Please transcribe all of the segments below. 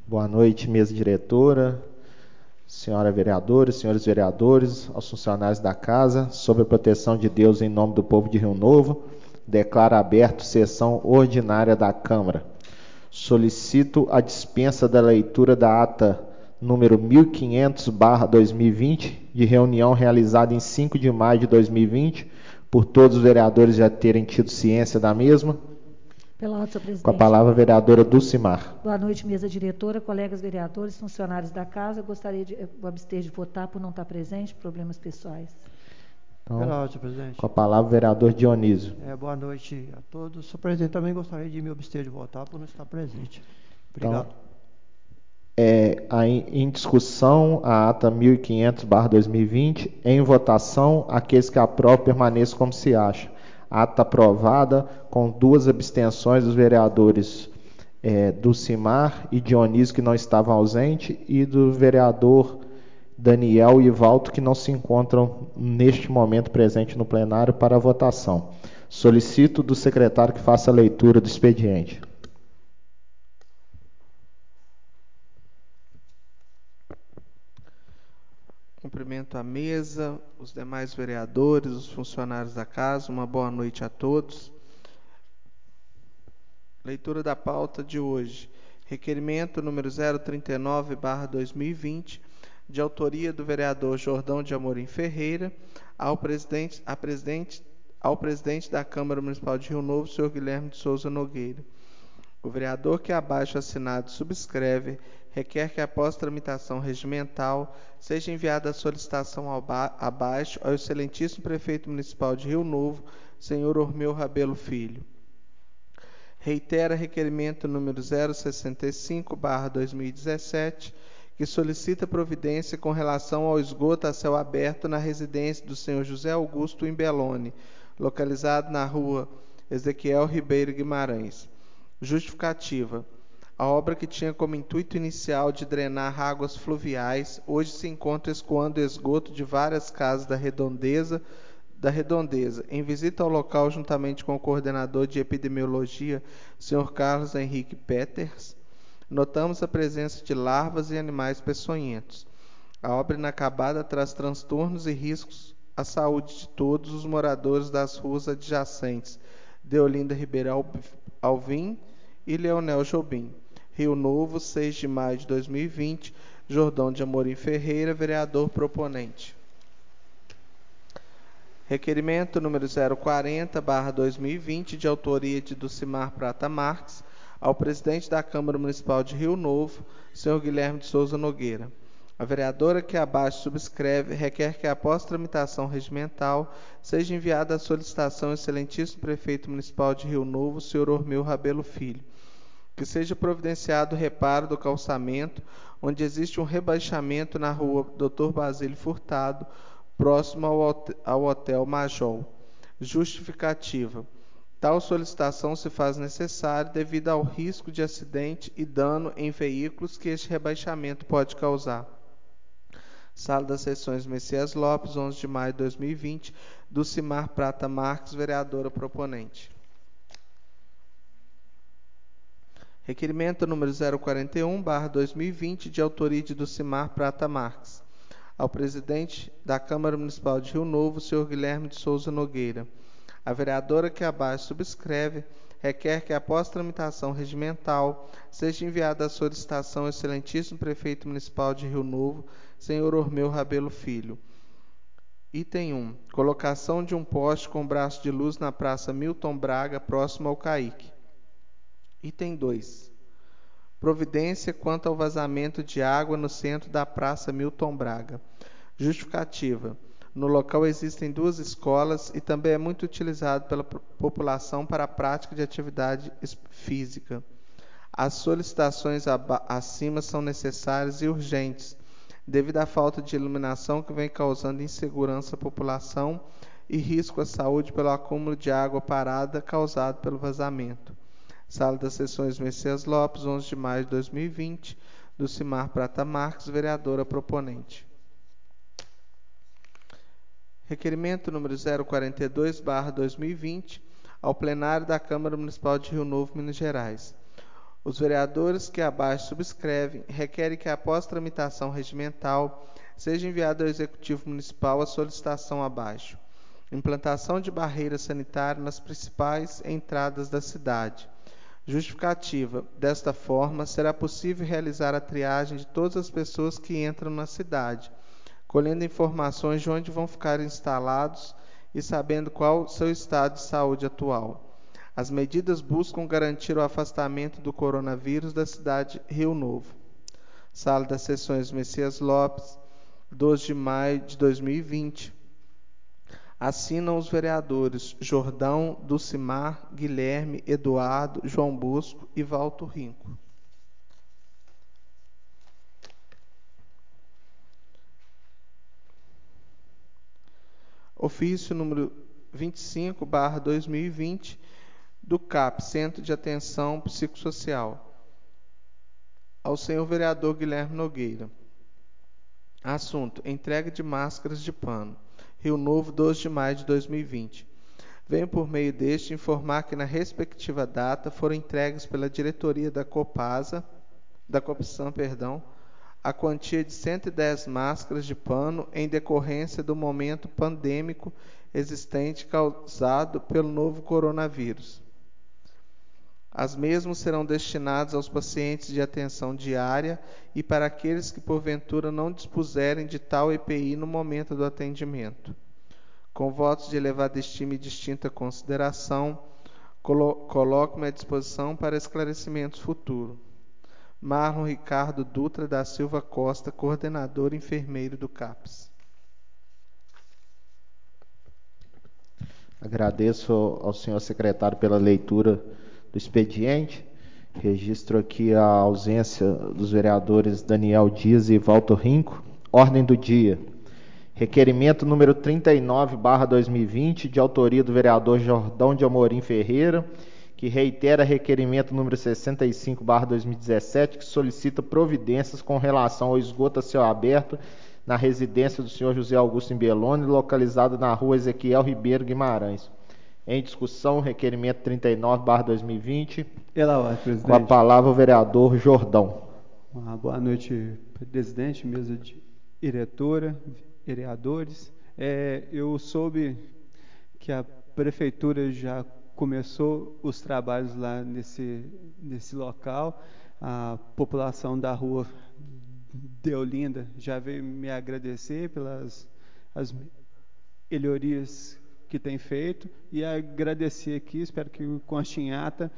Boa noite, mesa diretora, senhora vereadora, senhores vereadores, aos funcionários da casa. Sob a proteção de Deus, em nome do povo de Rio Novo, declaro aberto sessão ordinária da Câmara. Solicito a dispensa da leitura da ata número 1500/2020, de reunião realizada em 5 de maio de 2020, por todos os vereadores já terem tido ciência da mesma. Pela ordem, senhor Com a presidente. palavra a vereadora Dulcimar. Boa noite, mesa diretora, colegas vereadores, funcionários da casa. Gostaria de abster de votar por não estar presente, problemas pessoais. Então, Pela ordem, senhor presidente. com a palavra o vereador Dionísio. Boa noite a todos. Senhor presidente, também gostaria de me abster de votar por não estar presente. Obrigado. Então, em discussão, a ata 1500/2020, em votação, aqueles que aprovam permaneçam como se acha. Ata aprovada com 2 abstenções dos vereadores Dulcimar e Dionísio, que não estavam ausentes, e do vereador Daniel e Valto, que não se encontram neste momento presente no plenário para a votação. Solicito do secretário que faça a leitura do expediente. Cumprimento a mesa, os demais vereadores, os funcionários da casa. Uma boa noite a todos. Leitura da pauta de hoje. Requerimento número 039/2020, de autoria do vereador Jordão de Amorim Ferreira, ao presidente da Câmara Municipal de Rio Novo, senhor Guilherme de Souza Nogueira. O vereador que abaixo assinado subscreve requer que, após tramitação regimental, seja enviada a solicitação abaixo ao excelentíssimo prefeito municipal de Rio Novo, senhor Ormeu Rabelo Filho. Reitera requerimento número 065/2017, que solicita providência com relação ao esgoto a céu aberto na residência do senhor José Augusto Imbelone, localizado na rua Ezequiel Ribeiro Guimarães. Justificativa. A obra, que tinha como intuito inicial de drenar águas fluviais, hoje se encontra escoando esgoto de várias casas da redondeza. Em visita ao local, juntamente com o coordenador de epidemiologia, Sr. Carlos Henrique Peters, notamos a presença de larvas e animais peçonhentos. A obra inacabada traz transtornos e riscos à saúde de todos os moradores das ruas adjacentes: Deolinda Ribeiro Alvim e Leonel Jobim. Rio Novo, 6 de maio de 2020. Jordão de Amorim Ferreira, vereador proponente. Requerimento número 040/2020, de autoria de Dulcimar Prata Marques, ao presidente da Câmara Municipal de Rio Novo, senhor Guilherme de Souza Nogueira. A vereadora que abaixo subscreve requer que, após tramitação regimental, seja enviada a solicitação ao excelentíssimo prefeito municipal de Rio Novo, senhor Ormeu Rabelo Filho, que seja providenciado o reparo do calçamento, onde existe um rebaixamento na rua Dr. Basílio Furtado, próximo ao Hotel Majol. Justificativa. Tal solicitação se faz necessária devido ao risco de acidente e dano em veículos que este rebaixamento pode causar. Sala das Sessões Messias Lopes, 11 de maio de 2020, Dulcimar Prata Marques, vereadora proponente. Requerimento número 041/2020, de autoria de Dulcimar Prata Marques, ao presidente da Câmara Municipal de Rio Novo, senhor Guilherme de Souza Nogueira. A vereadora que abaixo subscreve requer que, após tramitação regimental, seja enviada a solicitação ao excelentíssimo prefeito municipal de Rio Novo, senhor Ormeu Rabelo Filho. Item 1. Colocação de um poste com braço de luz na Praça Milton Braga, próximo ao CAIC. Item 2. Providência quanto ao vazamento de água no centro da Praça Milton Braga. Justificativa. No local existem 2 escolas e também é muito utilizado pela população para a prática de atividade física. As solicitações acima são necessárias e urgentes, devido à falta de iluminação que vem causando insegurança à população e risco à saúde pelo acúmulo de água parada causado pelo vazamento. Sala das Sessões Messias Lopes, 11 de maio de 2020, Dulcimar Prata Marques, vereadora proponente. Requerimento número 042/2020, ao plenário da Câmara Municipal de Rio Novo, Minas Gerais. Os vereadores que abaixo subscrevem requerem que, após tramitação regimental, seja enviado ao Executivo Municipal a solicitação abaixo: implantação de barreira sanitária nas principais entradas da cidade. Justificativa: desta forma, será possível realizar a triagem de todas as pessoas que entram na cidade, colhendo informações de onde vão ficar instalados e sabendo qual seu estado de saúde atual. As medidas buscam garantir o afastamento do coronavírus da cidade Rio Novo. Sala das Sessões Messias Lopes, 12 de maio de 2020. Assinam os vereadores Jordão, Dulcimar, Guilherme, Eduardo, João Bosco e Valto Rinco. Ofício número 25/2020 do CAP, Centro de Atenção Psicossocial. Ao senhor vereador Guilherme Nogueira. Assunto: entrega de máscaras de pano. Rio Novo, 12 de maio de 2020. Venho por meio deste informar que na respectiva data foram entregues pela diretoria da Copsan, a quantia de 110 máscaras de pano em decorrência do momento pandêmico existente causado pelo novo coronavírus. As mesmas serão destinadas aos pacientes de atenção diária e para aqueles que porventura não dispuserem de tal EPI no momento do atendimento. Com votos de elevada estima e distinta consideração, coloco-me à disposição para esclarecimentos futuros. Marlon Ricardo Dutra da Silva Costa, coordenador enfermeiro do CAPS. Agradeço ao senhor secretário pela leitura do expediente. Registro aqui a ausência dos vereadores Daniel Dias e Valto Rinco. Ordem do dia. Requerimento número 39/2020, de autoria do vereador Jordão de Amorim Ferreira, que reitera requerimento número 65/2017, que solicita providências com relação ao esgoto a céu aberto na residência do senhor José Augusto Imbeloni, localizada na rua Ezequiel Ribeiro Guimarães. Em discussão, requerimento 39/2020. Pela ordem, presidente. Com a palavra o vereador Jordão. Boa noite, presidente, mesa diretora, vereadores. Eu soube que a prefeitura já começou os trabalhos lá nesse local. A população da rua Deolinda já veio me agradecer pelas as melhorias que tem feito e agradecer aqui, espero que conste em ata,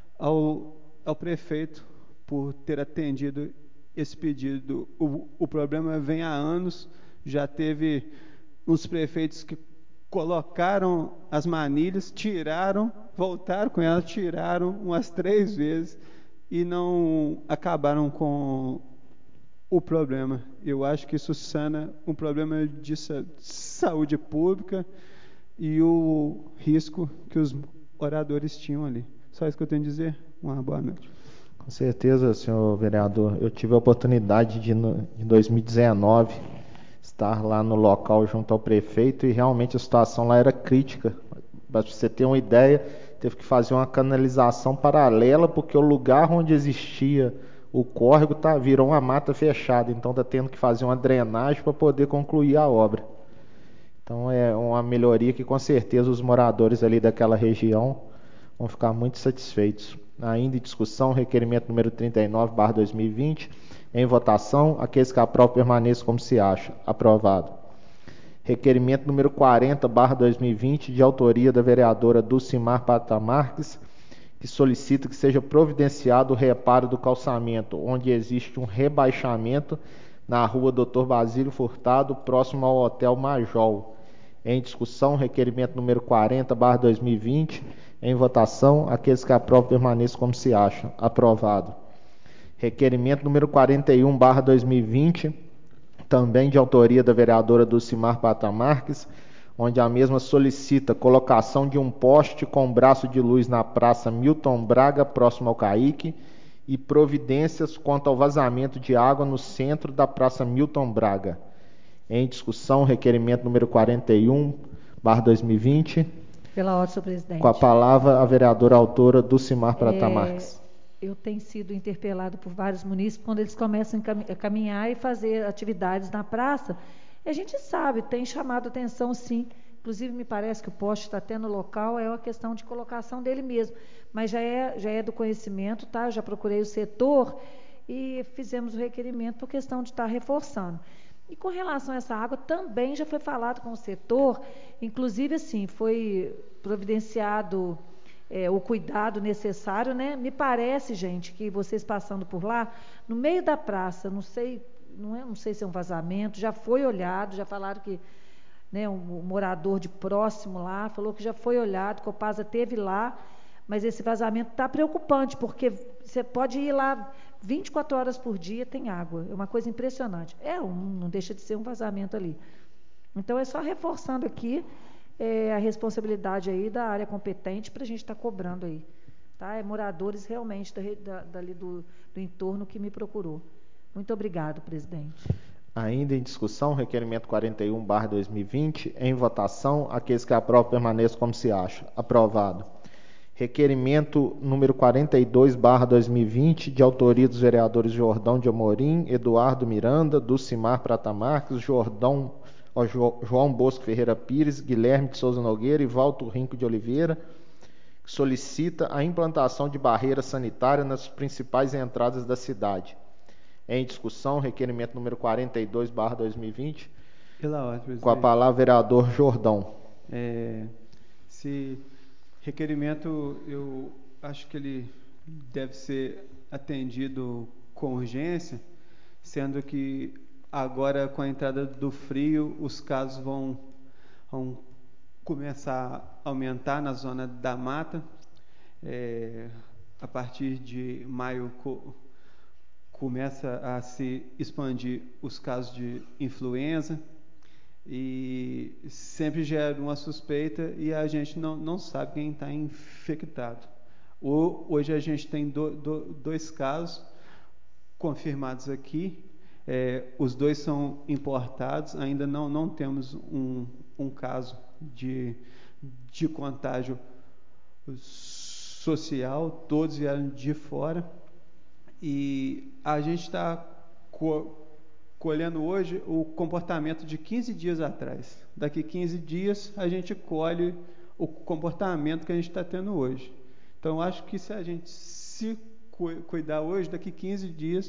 ao prefeito por ter atendido esse pedido. O problema vem há anos, já teve uns prefeitos que colocaram as manilhas, tiraram, voltaram com elas, tiraram umas 3 vezes e não acabaram com o problema. Eu acho que isso sana um problema de saúde pública e o risco que os moradores tinham ali. Só isso que eu tenho a dizer. Uma boa noite. Com certeza, senhor vereador. Eu tive a oportunidade de, em 2019, estar lá no local junto ao prefeito e realmente a situação lá era crítica. Para você ter uma ideia, teve que fazer uma canalização paralela porque o lugar onde existia o córrego virou uma mata fechada. Então está tendo que fazer uma drenagem para poder concluir a obra. Então é uma melhoria que com certeza os moradores ali daquela região vão ficar muito satisfeitos. Ainda em discussão, requerimento número 39/2020, em votação, aqueles que aprovam permaneçam como se acha. Aprovado. Requerimento número 40/2020, de autoria da vereadora Dulcimar Prata Marques, que solicita que seja providenciado o reparo do calçamento, onde existe um rebaixamento na rua Dr. Basílio Furtado, próximo ao Hotel Majol. Em discussão, requerimento número 40/2020, em votação, aqueles que aprovam permaneçam como se acham. Aprovado. Requerimento número 41/2020, também de autoria da vereadora Dulcimar Prata Marques, onde a mesma solicita colocação de um poste com braço de luz na Praça Milton Braga, próximo ao Caique, e providências quanto ao vazamento de água no centro da Praça Milton Braga. Em discussão, requerimento número 41/2020. Pela ordem, senhor presidente. Com a palavra, a vereadora autora Dulcimar Prata Marques. eu tenho sido interpelado por vários munícipes quando eles começam a caminhar e fazer atividades na praça. E a gente sabe, tem chamado atenção sim. Inclusive, me parece que o poste está até no local, é uma questão de colocação dele mesmo. Mas já é do conhecimento, tá? Eu já procurei o setor e fizemos o requerimento por questão de estar reforçando. E com relação a essa água, também já foi falado com o setor, inclusive assim, foi providenciado o cuidado necessário, né? Me parece, gente, que vocês passando por lá, no meio da praça, não sei se é um vazamento, já foi olhado, já falaram que, né, um morador de próximo lá falou que já foi olhado, que o Copasa teve lá, mas esse vazamento está preocupante, porque você pode ir lá 24 horas por dia, tem água, é uma coisa impressionante. Não deixa de ser um vazamento ali. Então, é só reforçando aqui a responsabilidade aí da área competente para a gente estar cobrando aí. Tá? É moradores realmente dali do entorno que me procurou. Muito obrigado, presidente. Ainda em discussão, requerimento 41/2020, em votação, aqueles que aprovam permaneçam como se acha. Aprovado. Requerimento número 42/2020, de autoria dos vereadores Jordão de Amorim, Eduardo Miranda, Dulcimar Prata Marques, João Bosco Ferreira Pires, Guilherme de Souza Nogueira e Valto Rinco de Oliveira, que solicita a implantação de barreira sanitária nas principais entradas da cidade. Em discussão, requerimento número 42/2020. Pela ordem, presidente. Com a palavra, vereador Jordão. Esse requerimento, eu acho que ele deve ser atendido com urgência, sendo que agora, com a entrada do frio, os casos vão começar a aumentar na zona da mata. A partir de maio começa a se expandir os casos de influenza e sempre gera uma suspeita e a gente não sabe quem está infectado. Hoje a gente tem dois casos confirmados aqui, os dois são importados, ainda não temos um caso de contágio social, todos vieram de fora. E a gente está colhendo hoje o comportamento de 15 dias atrás. Daqui 15 dias a gente colhe o comportamento que a gente está tendo hoje. Então, acho que se a gente se cuidar hoje, daqui 15 dias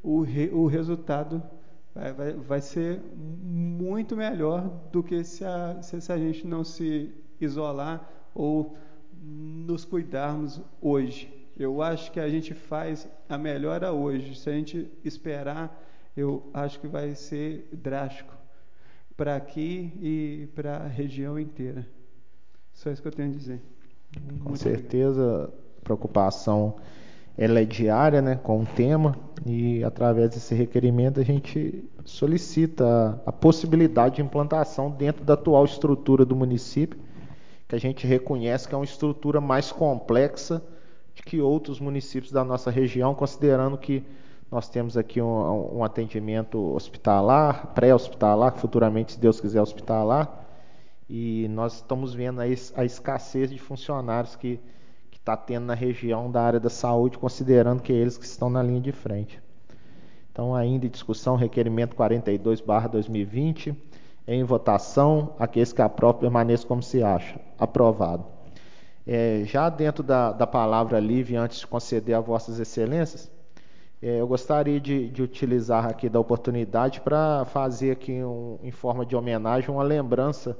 o resultado vai ser muito melhor do que se a gente não se isolar ou nos cuidarmos hoje. Eu acho que a gente faz a melhora hoje. Se a gente esperar, eu acho que vai ser drástico para aqui e para a região inteira. Só isso que eu tenho a dizer. Com certeza, a preocupação ela é diária, né, com o tema, e através desse requerimento a gente solicita a possibilidade de implantação dentro da atual estrutura do município, que a gente reconhece que é uma estrutura mais complexa que outros municípios da nossa região, considerando que nós temos aqui um atendimento hospitalar, pré-hospitalar, futuramente, se Deus quiser, hospitalar, e nós estamos vendo a escassez de funcionários que está tendo na região da área da saúde, considerando que é eles que estão na linha de frente. Então, ainda em discussão, requerimento 42/2020, em votação, aqueles que aprovam permaneçam como se acha. Aprovado. Já dentro da palavra livre, antes de conceder a vossas excelências, eu gostaria de utilizar aqui da oportunidade para fazer aqui, em forma de homenagem, uma lembrança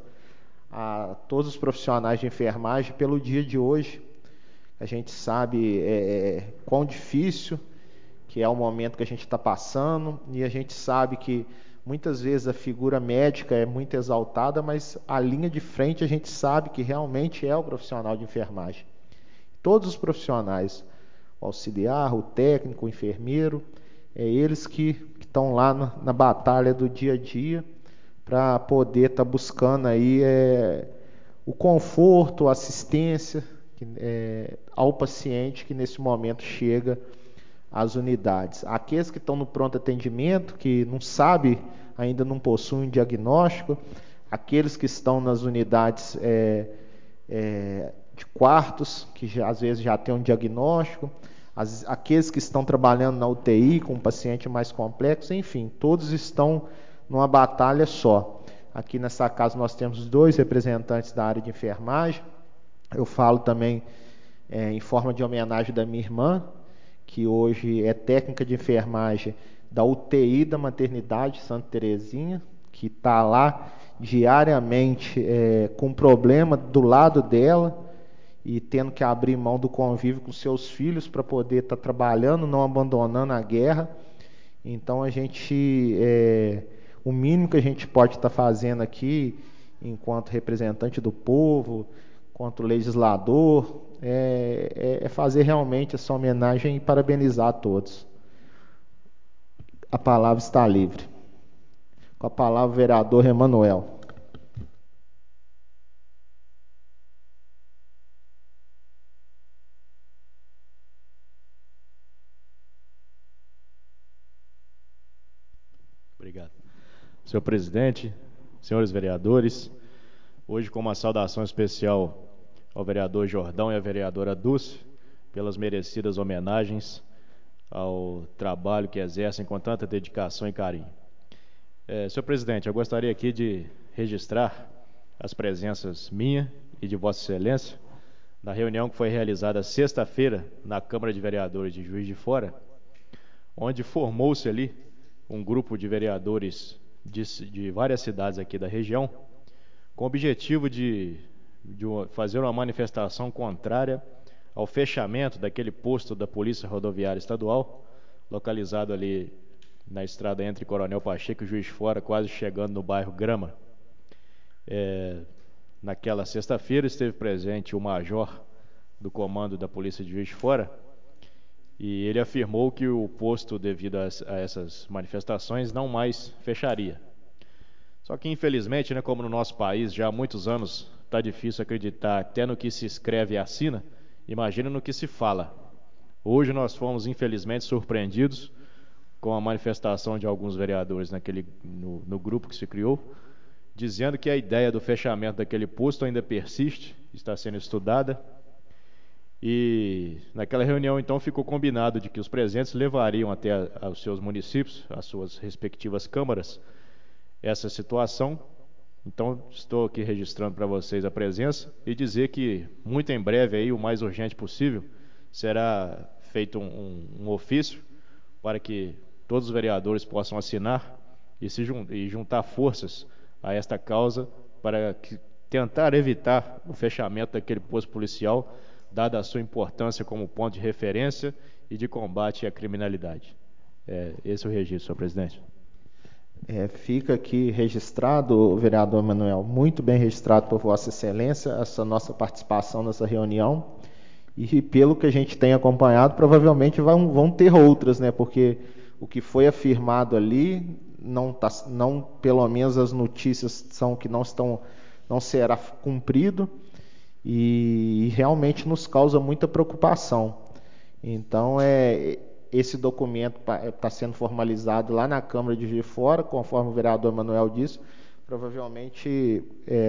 a todos os profissionais de enfermagem pelo dia de hoje. A gente sabe quão difícil que é o momento que a gente está passando, e a gente sabe que muitas vezes a figura médica é muito exaltada, mas a linha de frente a gente sabe que realmente é o profissional de enfermagem. Todos os profissionais, o auxiliar, o técnico, o enfermeiro, eles que estão lá na batalha do dia a dia para poder estar buscando aí o conforto, a assistência ao paciente que nesse momento chega às unidades. Aqueles que estão no pronto atendimento, que não sabem, ainda não possuem um diagnóstico, aqueles que estão nas unidades de quartos, que às vezes já tem um diagnóstico, aqueles que estão trabalhando na UTI com um paciente mais complexo, enfim, todos estão numa batalha só. Aqui nessa casa nós temos 2 representantes da área de enfermagem. Eu falo também em forma de homenagem da minha irmã, que hoje é técnica de enfermagem da UTI da maternidade Santa Terezinha, que está lá diariamente com problema do lado dela e tendo que abrir mão do convívio com seus filhos para poder estar trabalhando, não abandonando a guerra. Então o mínimo que a gente pode estar fazendo aqui, enquanto representante do povo, enquanto legislador, é fazer realmente essa homenagem e parabenizar a todos. A palavra está livre. Com a palavra, o vereador Emanuel. Obrigado. Senhor presidente, senhores vereadores, hoje com uma saudação especial ao vereador Jordão e à vereadora Dulce, pelas merecidas homenagens ao trabalho que exercem com tanta dedicação e carinho. Senhor presidente, eu gostaria aqui de registrar as presenças minha e de Vossa Excelência na reunião que foi realizada sexta-feira na Câmara de Vereadores de Juiz de Fora, onde formou-se ali um grupo de vereadores de várias cidades aqui da região, com o objetivo de fazer uma manifestação contrária ao fechamento daquele posto da Polícia Rodoviária Estadual, localizado ali na estrada entre Coronel Pacheco e Juiz de Fora, quase chegando no bairro Grama. Naquela sexta-feira esteve presente o major do comando da Polícia de Juiz de Fora, e ele afirmou que o posto, devido a essas manifestações, não mais fecharia. Só que, infelizmente, né, como no nosso país já há muitos anos está difícil acreditar até no que se escreve e assina, imagina no que se fala. Hoje nós fomos, infelizmente, surpreendidos com a manifestação de alguns vereadores no grupo que se criou, dizendo que a ideia do fechamento daquele posto ainda persiste, está sendo estudada. E naquela reunião, então, ficou combinado de que os presentes levariam até aos seus municípios, às suas respectivas câmaras, essa situação. Então, estou aqui registrando para vocês a presença e dizer que, muito em breve, aí, o mais urgente possível, será feito um ofício para que todos os vereadores possam assinar e juntar forças a esta causa para tentar evitar o fechamento daquele posto policial, dada a sua importância como ponto de referência e de combate à criminalidade. Esse é o registro, senhor presidente. Fica aqui registrado, vereador Manuel, muito bem registrado por Vossa Excelência, essa nossa participação nessa reunião. E pelo que a gente tem acompanhado, provavelmente vão ter outras, né? Porque o que foi afirmado ali, pelo menos as notícias são que não será cumprido, e realmente nos causa muita preocupação. Então, esse documento está sendo formalizado lá na Câmara de Juiz de Fora, conforme o vereador Manuel disse. Provavelmente,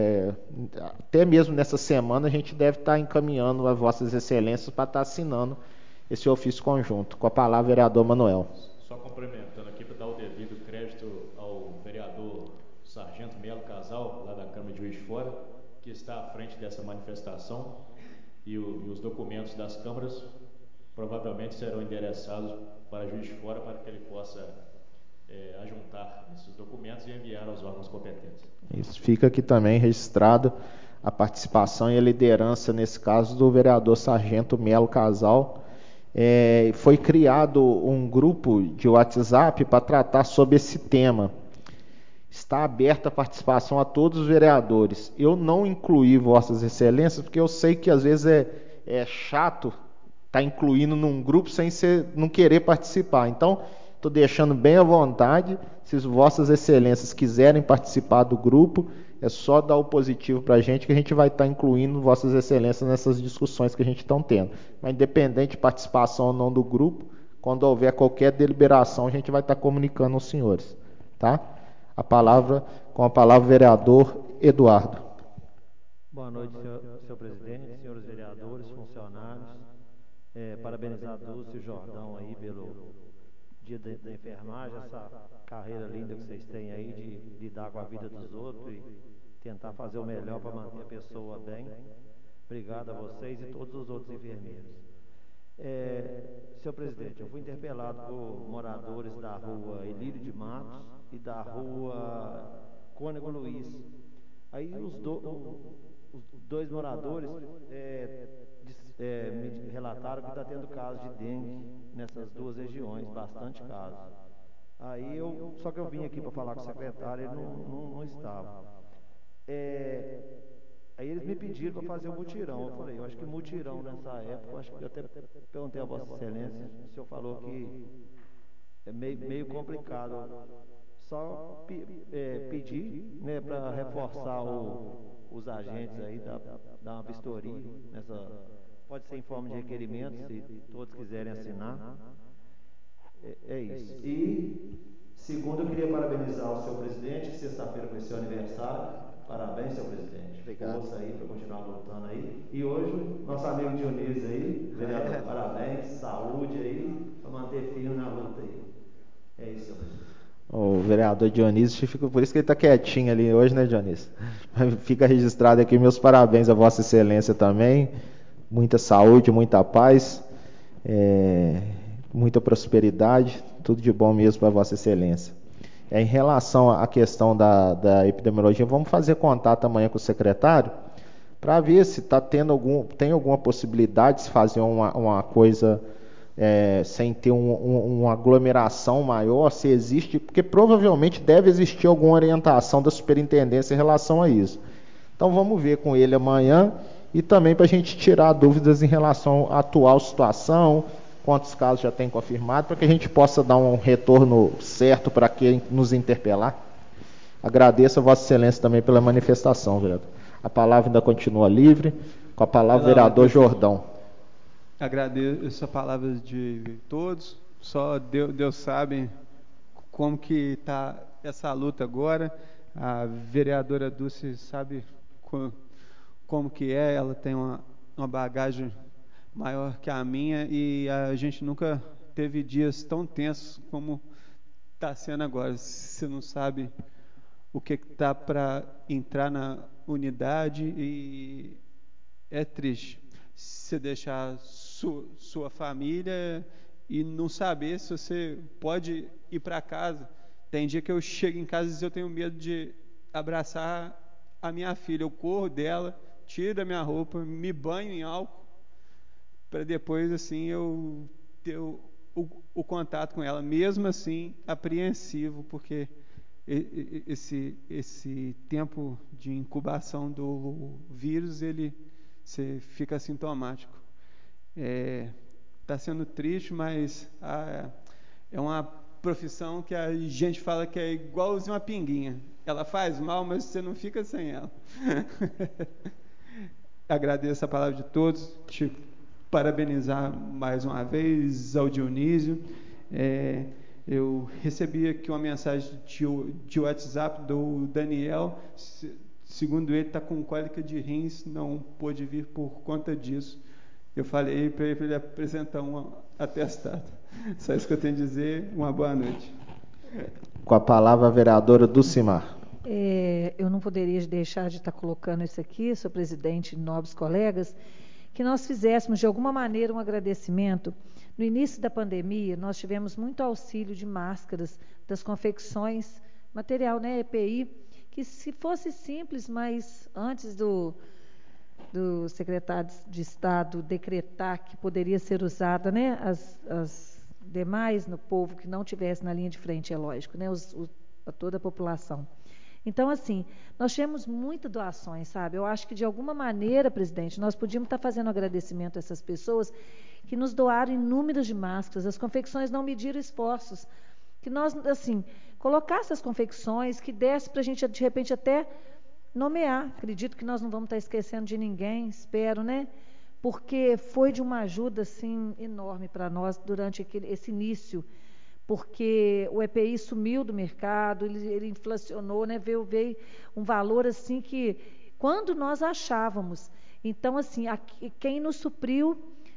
até mesmo nessa semana, a gente deve estar encaminhando a Vossas Excelências para estar assinando esse ofício conjunto. Com a palavra, vereador Manuel. Só complementando aqui para dar o devido crédito ao vereador Sargento Melo Casal, lá da Câmara de Juiz de Fora, que está à frente dessa manifestação, e os documentos das câmaras provavelmente serão endereçados para Juiz de Fora para que ele possa ajuntar esses documentos e enviar aos órgãos competentes. Isso, fica aqui também registrado a participação e a liderança, nesse caso, do vereador Sargento Melo Casal. Foi criado um grupo de WhatsApp para tratar sobre esse tema. Está aberta a participação a todos os vereadores. Eu não incluí Vossas Excelências, porque eu sei que às vezes é chato estar incluindo num grupo sem não querer participar. Então, estou deixando bem à vontade. Se Vossas Excelências quiserem participar do grupo, é só dar o positivo para a gente, que a gente vai estar incluindo Vossas Excelências nessas discussões que a gente está tendo. Mas independente de participação ou não do grupo, quando houver qualquer deliberação, a gente vai estar comunicando aos senhores. Tá? Com a palavra, o vereador Eduardo. Boa noite, senhor presidente, senhores vereadores, funcionários. Parabenizar a Dulce e o Jordão aí pelo dia da enfermagem, essa carreira linda que vocês têm aí de lidar com a vida dos outros e tentar fazer o melhor para manter a pessoa bem. Obrigado a vocês e todos os outros enfermeiros. Senhor presidente, eu fui interpelado por moradores da rua Elírio de Matos e da rua Cônego Luiz. Aí os dois moradores me relataram que está tendo casos de dengue nessas duas regiões, bastante casos. Só que eu vim aqui para falar com o secretário, ele não estava. Aí eles me pediram para fazer um mutirão. Eu falei, eu acho que mutirão nessa época, acho que eu até perguntei a Vossa Excelência, o senhor falou que é meio complicado. Só pedir, né, para reforçar os agentes aí, dar uma vistoria pode ser em forma de requerimento, se todos quiserem assinar. É isso. E, segundo, eu queria parabenizar o senhor presidente, sexta-feira foi seu aniversário. Parabéns, senhor presidente. Força aí para continuar lutando aí. E hoje, nosso amigo Dionísio aí, vereador, parabéns, saúde aí, para manter firme na luta aí. É isso, senhor presidente. O vereador Dionísio, por isso que ele está quietinho ali hoje, né, Dionísio? Fica registrado aqui meus parabéns a Vossa Excelência também. Muita saúde, muita paz, muita prosperidade, tudo de bom mesmo para Vossa Excelência. Em relação à questão da epidemiologia, vamos fazer contato amanhã com o secretário para ver se tem alguma possibilidade de se fazer uma coisa sem ter uma aglomeração maior, se existe, porque provavelmente deve existir alguma orientação da superintendência em relação a isso. Então vamos ver com ele amanhã e também para a gente tirar dúvidas em relação à atual situação, quantos casos já tem confirmado, para que a gente possa dar um retorno certo para quem nos interpelar. Agradeço a Vossa Excelência também pela manifestação, vereador. A palavra ainda continua livre, com a palavra o vereador Jordão. Agradeço a palavra de todos, só Deus sabe como que está essa luta agora. A vereadora Dulce sabe como que ela tem uma bagagem maior que a minha e a gente nunca teve dias tão tensos como está sendo agora. Você não sabe o que está para entrar na unidade e é triste você deixar sua família e não saber se você pode ir para casa. Tem dia que eu chego em casa e eu tenho medo de abraçar a minha filha. Eu corro dela, tiro a minha roupa, me banho em álcool, para depois assim eu ter o contato com ela. Mesmo assim, apreensivo, porque esse tempo de incubação do vírus, você fica sintomático. Está sendo triste, mas é uma profissão que a gente fala que é igualzinho uma pinguinha. Ela faz mal, mas você não fica sem ela. Agradeço a palavra de todos, te parabenizar mais uma vez ao Dionísio. Eu recebi aqui uma mensagem de WhatsApp do Daniel. Segundo ele, está com cólica de rins, não pôde vir por conta disso. Eu falei para ele apresentar um atestado. Só isso que eu tenho a dizer. Uma boa noite. Com a palavra a vereadora Dulcimar. Eu não poderia deixar de estar colocando isso aqui, senhor presidente, nobres colegas, que nós fizéssemos de alguma maneira um agradecimento. No início da pandemia, nós tivemos muito auxílio de máscaras, das confecções, material, né, EPI, que se fosse simples, mas antes do secretário de Estado decretar que poderia ser usada, né, as demais no povo que não tivesse na linha de frente, é lógico, né, a toda a população. Então, assim, nós tivemos muitas doações, sabe? Eu acho que, de alguma maneira, presidente, nós podíamos estar fazendo agradecimento a essas pessoas que nos doaram inúmeras de máscaras. As confecções não mediram esforços. Que nós, assim, colocasse as confecções, que desse para a gente, de repente, até nomear. Acredito que nós não vamos estar esquecendo de ninguém, espero, né? Porque foi de uma ajuda, assim, enorme para nós durante esse início, porque o EPI sumiu do mercado, ele inflacionou, né? Veio um valor assim que, quando nós achávamos. Então, assim, quem nos supriu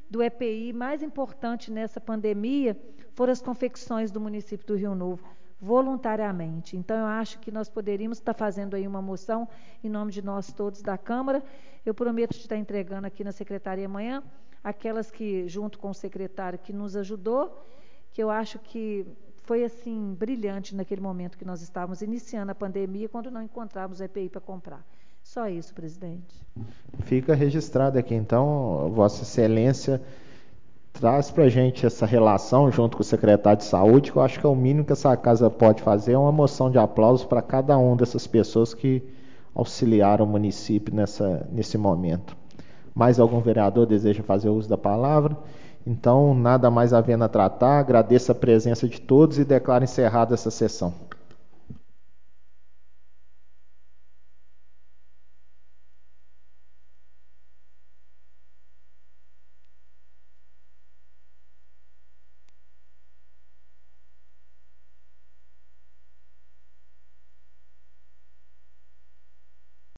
do EPI mais importante nessa pandemia foram as confecções do município do Rio Novo, voluntariamente. Então, eu acho que nós poderíamos estar fazendo aí uma moção em nome de nós todos da Câmara. Eu prometo estar entregando aqui na secretaria amanhã aquelas que, junto com o secretário que nos ajudou, que eu acho que foi assim brilhante naquele momento que nós estávamos iniciando a pandemia, quando não encontrávamos EPI para comprar. Só isso, presidente. Fica registrado aqui, então, Vossa Excelência traz para a gente essa relação junto com o secretário de Saúde, que eu acho que é o mínimo que essa casa pode fazer, é uma moção de aplausos para cada uma dessas pessoas que auxiliaram o município nesse momento. Mais algum vereador deseja fazer uso da palavra? Então, nada mais havendo a tratar, agradeço a presença de todos e declaro encerrada essa sessão.